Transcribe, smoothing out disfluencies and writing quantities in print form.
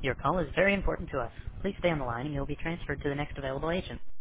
Your call is very important to us. Please stay on the line and you'll be transferred to the next available agent.